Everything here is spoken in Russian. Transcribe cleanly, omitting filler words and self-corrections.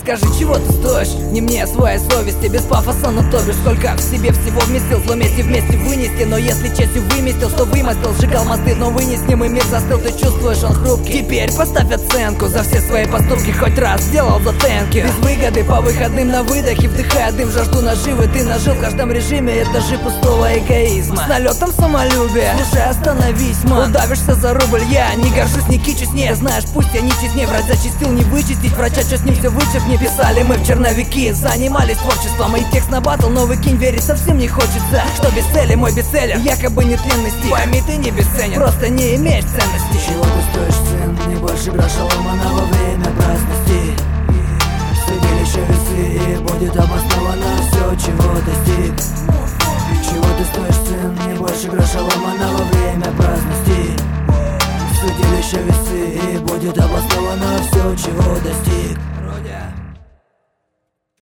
скажи, чего ты стоишь? Не мне, а своей совести, без пафоса, но то бишь сколько в себе всего вместил, зло вместе вынести. Но если честью выместил, что вымостил, сжигал мосты, но вынеснимый мир застыл, ты чувствуешь, он хрупкий. Теперь поставь оценку за все свои поступки, хоть раз сделал затенки. Без выгоды по выходным на выдохе, вдыхая дым, жажду наживы. Ты нажил в каждом режиме этажи пустого эгоизма. С налетом самолюбия, слушай, остановись, ман. Удавишься за рубль, я не горжусь, не кичусь, не знаешь, пусть я не честнее. Врать зачистил, не вычистить, врача, что с ним все вычеркни. Писали мы в черновики, занимались творчеством, и текст на батл, но выкинь, верить совсем не хочется. Что без цели, мой бестселлер, якобы нетленный стиль. Пойми, ты не бесценен, просто не имеешь ценности. Чего ты стоишь, цен? Не больше гроша ломаного время праздности.